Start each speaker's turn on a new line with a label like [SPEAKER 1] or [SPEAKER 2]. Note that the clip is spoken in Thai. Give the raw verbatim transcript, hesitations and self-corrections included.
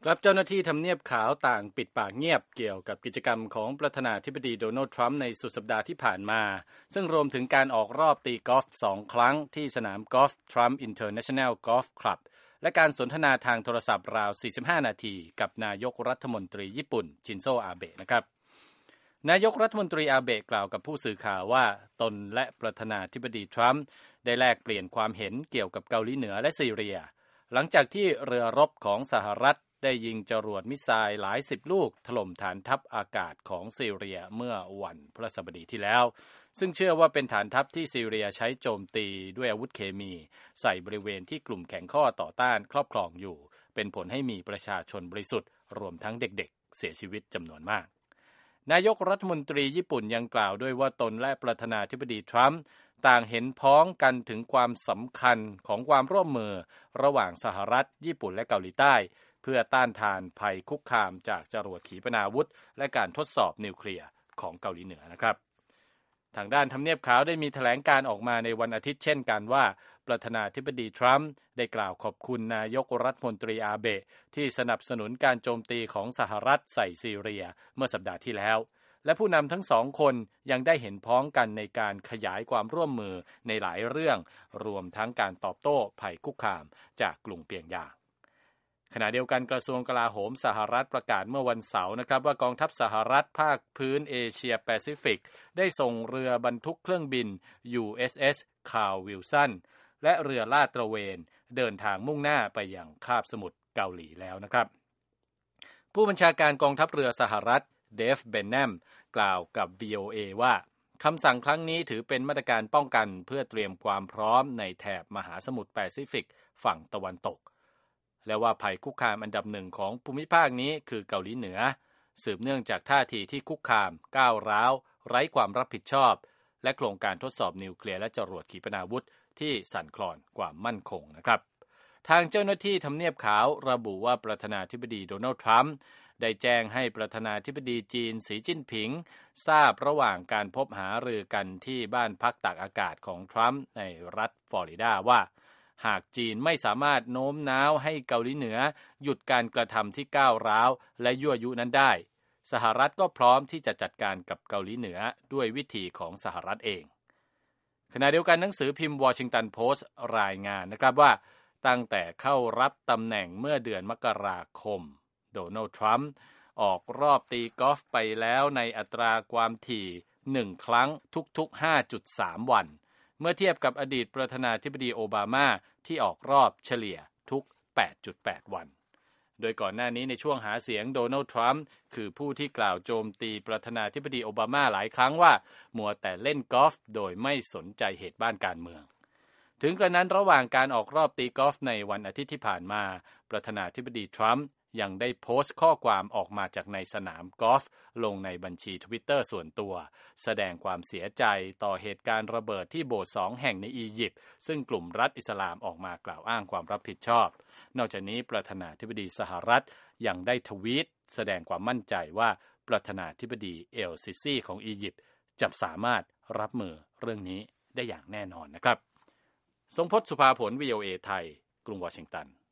[SPEAKER 1] ครับเจ้าหน้าที่ทำเนียบขาวต่างปิดปากเงียบเกี่ยวกับกิจกรรมของประธานาธิบดีโดนัลด์ทรัมป์ในสุดสัปดาห์ที่ผ่านมาซึ่งรวมถึงการออกรอบตีกอล์ฟสองครั้งที่สนามกอล์ฟ Trump International Golf Club และการสนทนาทางโทรศัพท์ราวสี่สิบห้านาทีกับนายกรัฐมนตรีญี่ปุ่นชินโซอาเบะนะครับนายกรัฐมนตรีอาเบะกล่าวกับผู้สื่อข่าวว่าตนและประธานาธิบดีทรัมป์ได้แลกเปลี่ยนความเห็นเกี่ยวกับเกาหลีเหนือและซีเรียหลังจากที่เรือรบของสหรัฐได้ยิงจรวดมิสไซล์หลายสิบลูกถล่มฐานทัพอากาศของซีเรียเมื่อวันพฤหัสบดีที่แล้วซึ่งเชื่อว่าเป็นฐานทัพที่ซีเรียใช้โจมตีด้วยอาวุธเคมีใส่บริเวณที่กลุ่มแข็งข้อต่อต้านครอบครองอยู่เป็นผลให้มีประชาชนบริสุทธิ์รวมทั้งเด็กๆเสียชีวิตจำนวนมากนายกรัฐมนตรีญี่ปุ่นยังกล่าวด้วยว่าตนและประธานาธิบดีทรัมป์ต่างเห็นพ้องกันถึงความสำคัญของความร่วมมือระหว่างสหรัฐญี่ปุ่นและเกาหลีใต้เพื่อต้านทานภัยคุกคามจากจรวดขีปนาวุธและการทดสอบนิวเคลียร์ของเกาหลีเหนือนะครับทางด้านทำเนียบขาวได้มีแถลงการออกมาในวันอาทิตย์เช่นกันว่าประธานาธิบดีทรัมป์ได้กล่าวขอบคุณนายกรัฐมนตรีอาเบะที่สนับสนุนการโจมตีของสหรัฐใส่ซีเรียเมื่อสัปดาห์ที่แล้วและผู้นำทั้งสองคนยังได้เห็นพ้องกันในการขยายความร่วมมือในหลายเรื่องรวมทั้งการตอบโต้ภัยคุกคามจากกลุ่มเปียงยางขณะเดียวกันกระทรวงกลาโหมสหรัฐประกาศเมื่อวันเสาร์นะครับว่ากองทัพสหรัฐภาคพื้นเอเชียแปซิฟิกได้ส่งเรือบรรทุกเครื่องบิน ยู เอส เอส Carl Wilson และเรือลาดตระเวนเดินทางมุ่งหน้าไปยังคาบสมุทรเกาหลีแล้วนะครับผู้บัญชาการกองทัพเรือสหรัฐเดฟเบนแนมกล่าวกับ วี โอ เอ ว่าคำสั่งครั้งนี้ถือเป็นมาตรการป้องกันเพื่อเตรียมความพร้อมในแถบมหาสมุทรแปซิฟิกฝั่งตะวันตกและว่าภัยคุกคามอันดับหนึ่งของภูมิภาคนี้คือเกาหลีเหนือสืบเนื่องจากท่าทีที่คุกคามก้าวร้าวไร้ความรับผิดชอบและโครงการทดสอบนิวเคลียร์และจรวดขีปนาวุธที่สั่นคลอนความมั่นคงนะครับทางเจ้าหน้าที่ทำเนียบขาวระบุว่าประธานาธิบดีโดนัลด์ทรัมป์ได้แจ้งให้ประธานาธิบดีจีนสีจิ้นผิงทราบระหว่างการพบหารือกันที่บ้านพักตากอากาศของทรัมป์ในรัฐฟลอริดาว่าหากจีนไม่สามารถโน้มน้าวให้เกาหลีเหนือหยุดการกระทำที่ก้าวร้าวและยั่วยุนั้นได้สหรัฐก็พร้อมที่จะจัดการกับเกาหลีเหนือด้วยวิธีของสหรัฐเองขณะเดียวกันหนังสือพิมพ์วอชิงตันโพสต์รายงานนะครับว่าตั้งแต่เข้ารับตำแหน่งเมื่อเดือนมกราคมโดนัลด์ทรัมป์ออกรอบตีกอล์ฟไปแล้วในอัตราความถี่หนึ่งครั้งทุกๆ ห้าจุดสาม วันเมื่อเทียบกับอดีตประธานาธิบดีโอบามาที่ออกรอบเฉลี่ยทุก แปดจุดแปด วันโดยก่อนหน้านี้ในช่วงหาเสียงโดนัลด์ทรัมป์คือผู้ที่กล่าวโจมตีประธานาธิบดีโอบามาหลายครั้งว่ามัวแต่เล่นกอล์ฟโดยไม่สนใจเหตุบ้านการเมืองถึงกระนั้นระหว่างการออกรอบตีกอล์ฟในวันอาทิตย์ที่ผ่านมาประธานาธิบดีทรัมป์ยังได้โพสต์ข้อความออกมาจากในสนามกอล์ฟลงในบัญชี Twitter ส่วนตัวแสดงความเสียใจต่อเหตุการณ์ระเบิดที่โบสถ์สองแห่งในอียิปต์ซึ่งกลุ่มรัฐอิสลามออกมากล่าวอ้างความรับผิดชอบนอกจากนี้ประธานาธิบดีสหรัฐยังได้ทวีตแสดงความมั่นใจว่าประธานาธิบดีเอลซิซีของอียิปต์จะสามารถรับมือเรื่องนี้ได้อย่างแน่นอนนะครับทรงพจน์ สุภาผล วี โอ เอ ไทยกรุงวอชิงตัน